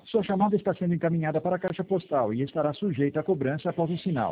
Sua chamada está sendo encaminhada para a caixa postal e estará sujeita a cobrança após o sinal.